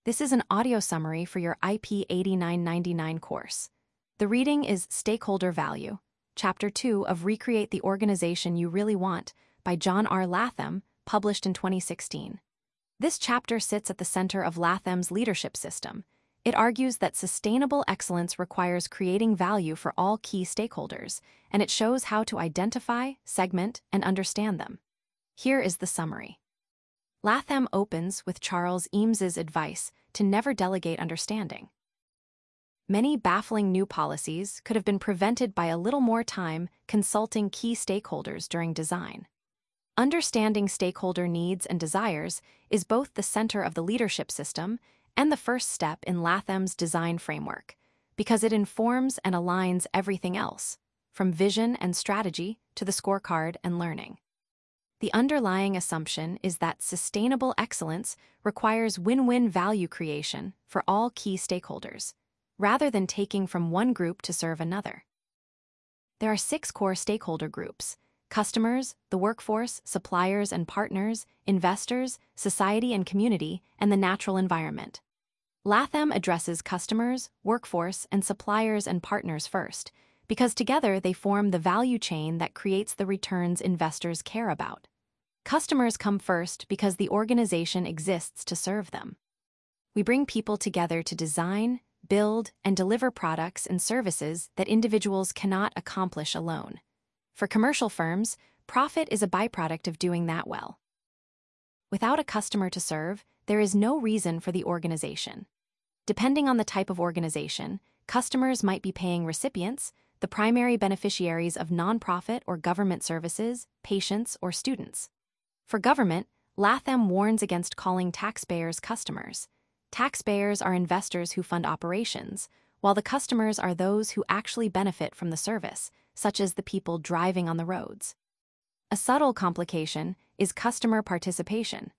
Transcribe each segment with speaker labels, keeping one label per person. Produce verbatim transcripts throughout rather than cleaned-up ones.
Speaker 1: This is an audio summary for your I P eighty-nine ninety-nine course. The reading is Stakeholder Value, Chapter two of Recreate the Organization You Really Want by John R. Latham, published in twenty sixteen. This chapter sits at the center of Latham's leadership system. It argues that sustainable excellence requires creating value for all key stakeholders, and it shows how to identify, segment, and understand them. Here is the summary. Latham opens with Charles Eames's advice to never delegate understanding. Many baffling new policies could have been prevented by a little more time consulting key stakeholders during design. Understanding stakeholder needs and desires is both the center of the leadership system and the first step in Latham's design framework, because it informs and aligns everything else, from vision and strategy to the scorecard and learning. The underlying assumption is that sustainable excellence requires win-win value creation for all key stakeholders, rather than taking from one group to serve another. There are six core stakeholder groups: customers, the workforce, suppliers and partners, investors, society and community, and the natural environment. Latham addresses customers, workforce, and suppliers and partners first, because together they form the value chain that creates the returns investors care about. Customers come first because the organization exists to serve them. We bring people together to design, build, and deliver products and services that individuals cannot accomplish alone. For commercial firms, profit is a byproduct of doing that well. Without a customer to serve, there is no reason for the organization. Depending on the type of organization, customers might be paying recipients, the primary beneficiaries of nonprofit or government services, patients, or students. For government, Latham warns against calling taxpayers customers. Taxpayers are investors who fund operations, while the customers are those who actually benefit from the service, such as the people driving on the roads. A subtle complication is customer participation.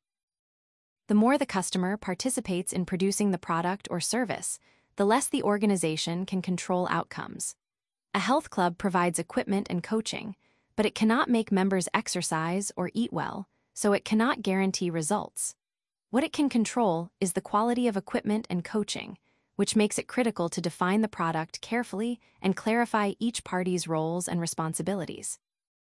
Speaker 1: The more the customer participates in producing the product or service, the less the organization can control outcomes. A health club provides equipment and coaching, but it cannot make members exercise or eat well, so it cannot guarantee results. What it can control is the quality of equipment and coaching, which makes it critical to define the product carefully and clarify each party's roles and responsibilities.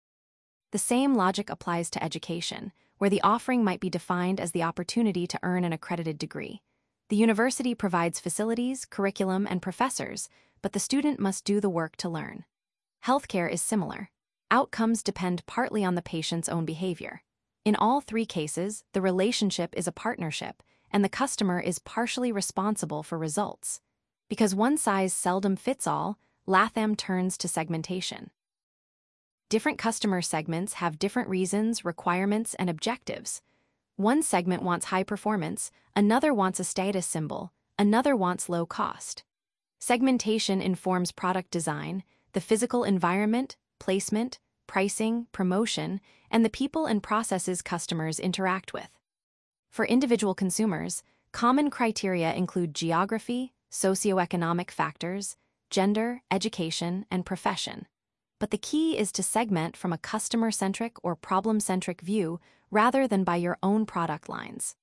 Speaker 1: The same logic applies to education, where the offering might be defined as the opportunity to earn an accredited degree. The university provides facilities, curriculum, and professors, but the student must do the work to learn. Healthcare is similar. Outcomes depend partly on the patient's own behavior. In all three cases, the relationship is a partnership, and the customer is partially responsible for results. Because one size seldom fits all, Latham turns to segmentation. Different customer segments have different reasons, requirements, and objectives. One segment wants high performance, another wants a status symbol, another wants low cost. Segmentation informs product design, the physical environment, placement, pricing, promotion, and the people and processes customers interact with. For individual consumers, common criteria include geography, socioeconomic factors, gender, education, and profession. But the key is to segment from a customer-centric or problem-centric view rather than by your own product lines.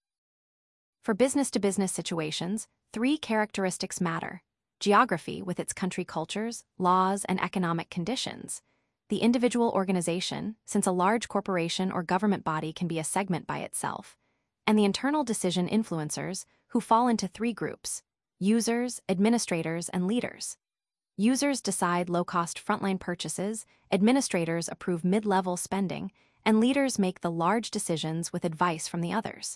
Speaker 1: For business-to-business situations, three characteristics matter: geography with its country cultures, laws, and economic conditions; the individual organization, since a large corporation or government body can be a segment by itself; and the internal decision influencers, who fall into three groups: users, administrators, and leaders. Users decide low-cost frontline purchases, administrators approve mid-level spending, and leaders make the large decisions with advice from the others.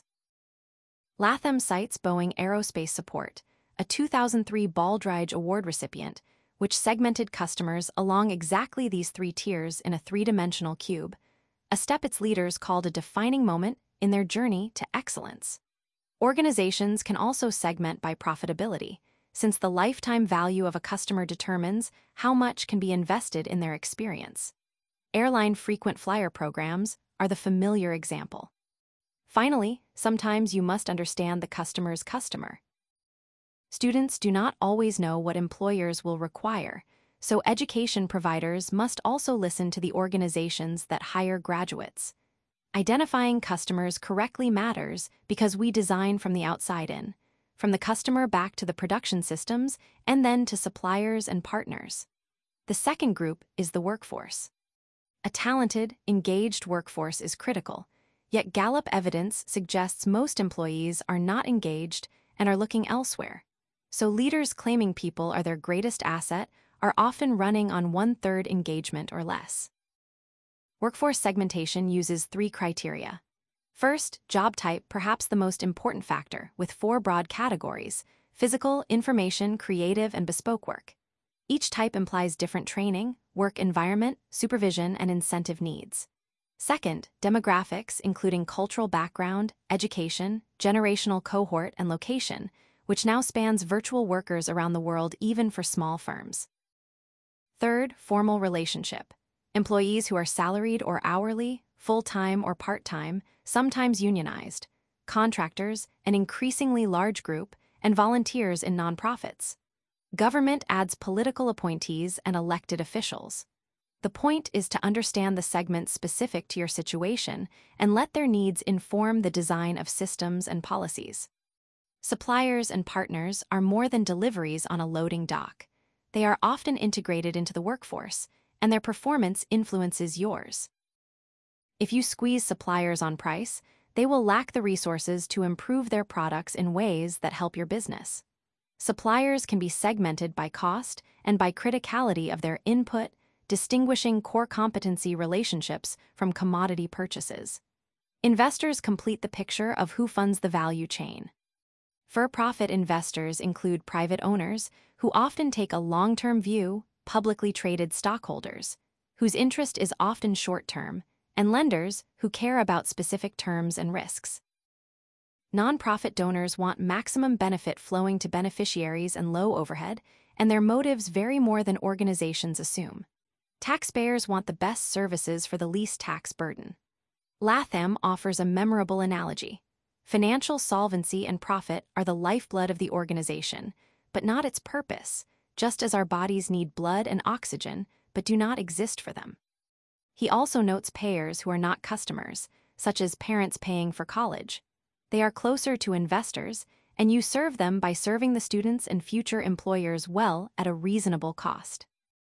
Speaker 1: Latham cites Boeing Aerospace Support, a two thousand three Baldrige Award recipient, which segmented customers along exactly these three tiers in a three-dimensional cube, a step its leaders called a defining moment in their journey to excellence. Organizations can also segment by profitability, since the lifetime value of a customer determines how much can be invested in their experience. Airline frequent flyer programs are the familiar example. Finally, sometimes you must understand the customer's customer. Students do not always know what employers will require, so education providers must also listen to the organizations that hire graduates. Identifying customers correctly matters because we design from the outside in. from the customer back to the production systems, and then to suppliers and partners. The second group is the workforce. A talented, engaged workforce is critical, yet Gallup evidence suggests most employees are not engaged and are looking elsewhere. So leaders claiming people are their greatest asset are often running on one-third engagement or less. Workforce segmentation uses three criteria. First, job type, perhaps the most important factor, with four broad categories: physical, information, creative, and bespoke work. Each type implies different training, work environment, supervision, and incentive needs. Second, demographics, including cultural background, education, generational cohort, and location, which now spans virtual workers around the world even for small firms. Third, formal relationship. Employees who are salaried or hourly, full-time or part-time, sometimes unionized, contractors, an increasingly large group, and volunteers in nonprofits. Government adds political appointees and elected officials. The point is to understand the segments specific to your situation and let their needs inform the design of systems and policies. Suppliers and partners are more than deliveries on a loading dock. They are often integrated into the workforce, and their performance influences yours. If you squeeze suppliers on price, they will lack the resources to improve their products in ways that help your business. Suppliers can be segmented by cost and by criticality of their input, distinguishing core competency relationships from commodity purchases. Investors complete the picture of who funds the value chain. For-profit investors include private owners, who often take a long-term view, publicly traded stockholders, whose interest is often short-term, and lenders who care about specific terms and risks. Nonprofit donors want maximum benefit flowing to beneficiaries and low overhead, and their motives vary more than organizations assume. Taxpayers want the best services for the least tax burden. Latham offers a memorable analogy. Financial solvency and profit are the lifeblood of the organization, but not its purpose, just as our bodies need blood and oxygen, but do not exist for them. He also notes payers who are not customers, such as parents paying for college. They are closer to investors, and you serve them by serving the students and future employers well at a reasonable cost.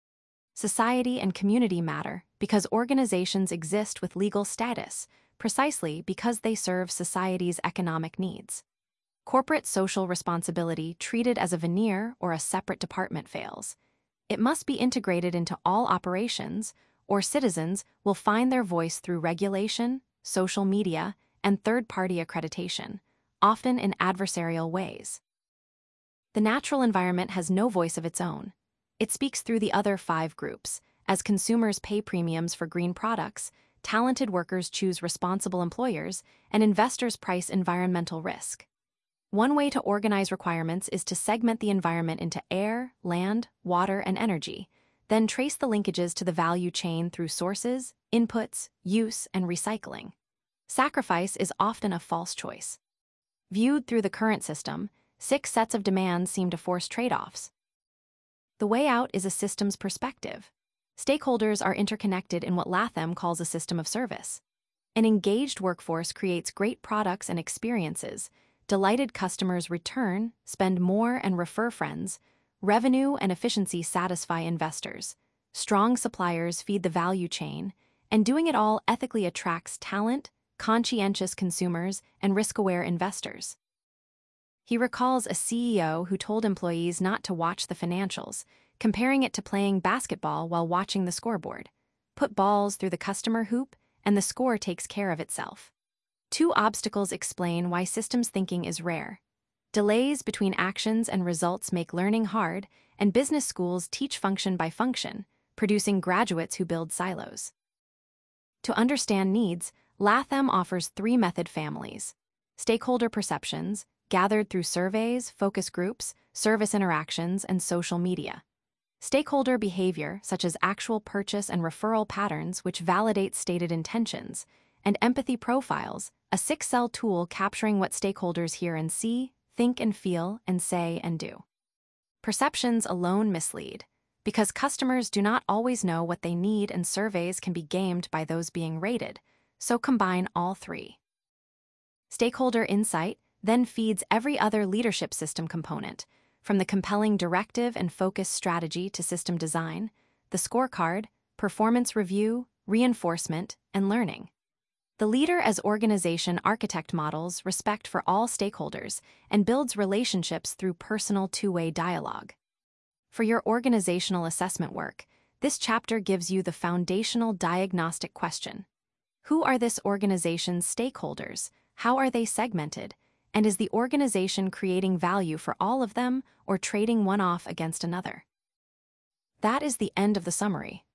Speaker 1: Society and community matter because organizations exist with legal status, precisely because they serve society's economic needs. Corporate social responsibility treated as a veneer or a separate department fails. It must be integrated into all operations, or citizens will find their voice through regulation, social media, and third-party accreditation, often in adversarial ways. The natural environment has no voice of its own. It speaks through the other five groups. As consumers pay premiums for green products, talented workers choose responsible employers, and investors price environmental risk. One way to organize requirements is to segment the environment into air, land, water, and energy, then trace the linkages to the value chain through sources, inputs, use, and recycling. Sacrifice is often a false choice. Viewed through the current system, six sets of demands seem to force trade-offs. The way out is a systems perspective. Stakeholders are interconnected in what Latham calls a system of service. An engaged workforce creates great products and experiences. Delighted customers return, spend more, and refer friends. Revenue and efficiency satisfy investors. Strong suppliers feed the value chain, and doing it all ethically attracts talent, conscientious consumers, and risk-aware investors. He recalls a C E O who told employees not to watch the financials, comparing it to playing basketball while watching the scoreboard. Put balls through the customer hoop, and the score takes care of itself. Two obstacles explain why systems thinking is rare. Delays between actions and results make learning hard, and business schools teach function by function, producing graduates who build silos. To understand needs, Latham offers three method families: stakeholder perceptions, gathered through surveys, focus groups, service interactions, and social media; stakeholder behavior, such as actual purchase and referral patterns which validate stated intentions; and empathy profiles, a six-cell tool capturing what stakeholders hear and see, think and feel, and say and do. Perceptions alone mislead, because customers do not always know what they need, and surveys can be gamed by those being rated, so combine all three. Stakeholder insight, then feeds every other leadership system component, from the compelling directive and focus strategy to system design, the scorecard, performance review, reinforcement, and learning. The leader as organization architect models respect for all stakeholders and builds relationships through personal two-way dialogue. For your organizational assessment work, this chapter gives you the foundational diagnostic question. Who are this organization's stakeholders? How are they segmented? And is the organization creating value for all of them or trading one off against another? That is the end of the summary.